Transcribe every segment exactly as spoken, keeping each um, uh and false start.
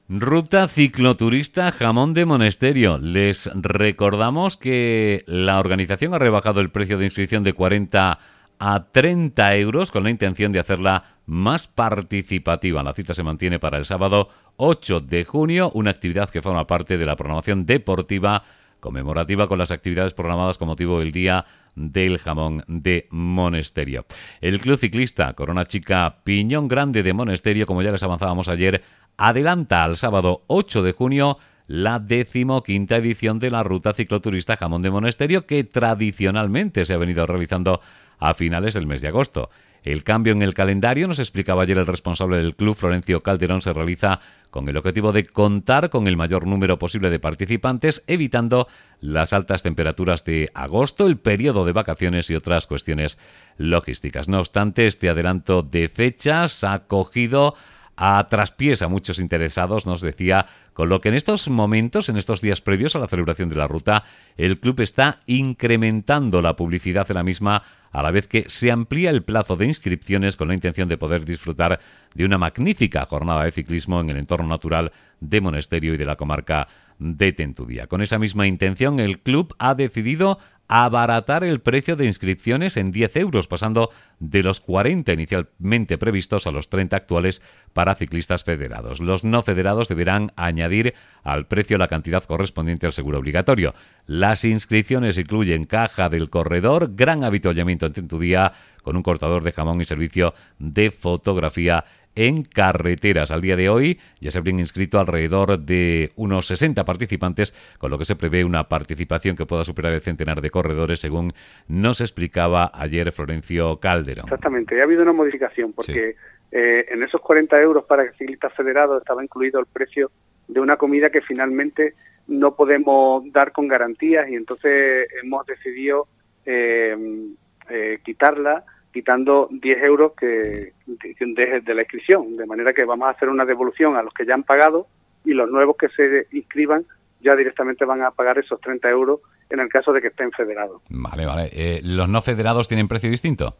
Ruta cicloturista Jamón de Monesterio. Les recordamos que la organización ha rebajado el precio de inscripción de cuarenta a treinta euros con la intención de hacerla más participativa. La cita se mantiene para el sábado ocho de junio, una actividad que forma parte de la programación deportiva conmemorativa con las actividades programadas con motivo del Día del Jamón de Monesterio. El Club Ciclista Corona Chica Piñón Grande de Monesterio, como ya les avanzábamos ayer, adelanta al sábado ocho de junio la decimoquinta edición de la Ruta Cicloturista Jamón de Monesterio, que tradicionalmente se ha venido realizando a finales del mes de agosto. El cambio en el calendario, nos explicaba ayer el responsable del club, Florencio Calderón, se realiza con el objetivo de contar con el mayor número posible de participantes, evitando las altas temperaturas de agosto, el periodo de vacaciones y otras cuestiones logísticas. No obstante, este adelanto de fechas ha cogido a traspiés a muchos interesados, nos decía, con lo que en estos momentos, en estos días previos a la celebración de la ruta, el club está incrementando la publicidad de la misma, a la vez que se amplía el plazo de inscripciones con la intención de poder disfrutar de una magnífica jornada de ciclismo en el entorno natural de Monesterio y de la comarca de Tentudía. Con esa misma intención, el club ha decidido abaratar el precio de inscripciones en diez euros, pasando de los cuarenta inicialmente previstos a los treinta actuales para ciclistas federados. Los no federados deberán añadir al precio la cantidad correspondiente al seguro obligatorio. Las inscripciones incluyen caja del corredor, gran avituallamiento en Tentudía, con un cortador de jamón y servicio de fotografía en carreteras. Al día de hoy ya se habrían inscrito alrededor de unos sesenta participantes, con lo que se prevé una participación que pueda superar el centenar de corredores, según nos explicaba ayer Florencio Calderón. Exactamente, ha habido una modificación porque sí. eh, en esos cuarenta euros para ciclistas federados estaba incluido el precio de una comida que finalmente no podemos dar con garantías, y entonces hemos decidido eh, eh, quitarla, quitando diez euros que de, de la inscripción, de manera que vamos a hacer una devolución a los que ya han pagado, y los nuevos que se inscriban ya directamente van a pagar esos treinta euros en el caso de que estén federados. Vale, vale. Eh, ¿Los no federados tienen precio distinto?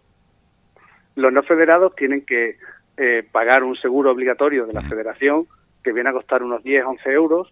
Los no federados tienen que eh, pagar un seguro obligatorio de la mm. federación, que viene a costar unos diez, once euros,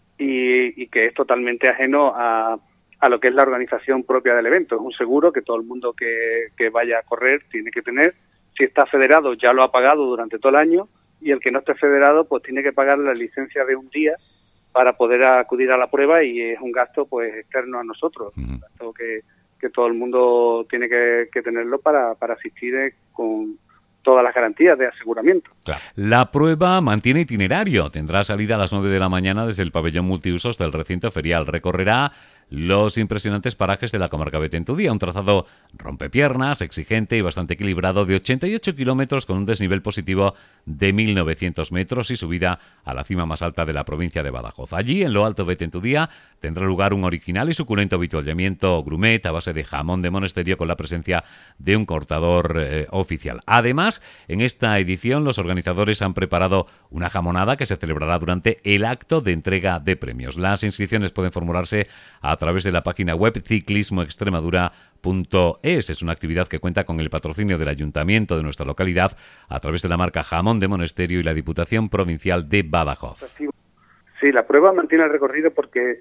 y, y que es totalmente ajeno a... a lo que es la organización propia del evento. Es un seguro que todo el mundo que, que vaya a correr tiene que tener. Si está federado ya lo ha pagado durante todo el año, y el que no esté federado pues tiene que pagar la licencia de un día para poder acudir a la prueba, y es un gasto pues externo a nosotros, uh-huh. un gasto que, que todo el mundo tiene que, que tenerlo para, para asistir con todas las garantías de aseguramiento. Claro. La prueba mantiene itinerario. Tendrá salida a las nueve de la mañana desde el pabellón multiusos del recinto ferial. Recorrerá los impresionantes parajes de la comarca de Tentudía, un trazado rompepiernas, exigente y bastante equilibrado, de ochenta y ocho kilómetros, con un desnivel positivo de mil novecientos metros y subida a la cima más alta de la provincia de Badajoz. Allí, en lo alto de Tentudía, tendrá lugar un original y suculento avituallamiento gourmet a base de jamón de Monesterio, con la presencia de un cortador eh, oficial. Además, en esta edición los organizadores han preparado una jamonada que se celebrará durante el acto de entrega de premios. Las inscripciones pueden formularse a a través de la página web ciclismo extremadura punto es. Es una actividad que cuenta con el patrocinio del Ayuntamiento de nuestra localidad a través de la marca Jamón de Monesterio y la Diputación Provincial de Badajoz. Sí, la prueba mantiene el recorrido porque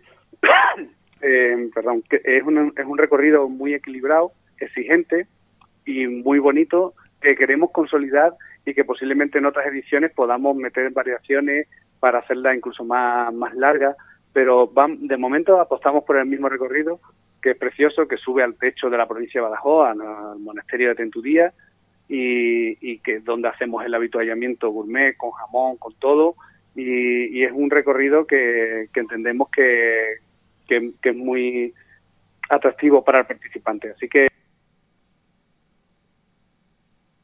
eh, perdón, que es, un, es un recorrido muy equilibrado, exigente y muy bonito, que queremos consolidar y que posiblemente en otras ediciones podamos meter variaciones para hacerla incluso más, más larga. Pero van, de momento apostamos por el mismo recorrido, que es precioso, que sube al techo de la provincia de Badajoz, al monasterio de Tentudía, y, y que donde hacemos el avituallamiento gourmet, con jamón, con todo, y, y es un recorrido que, que entendemos que, que, que es muy atractivo para el participante. Así que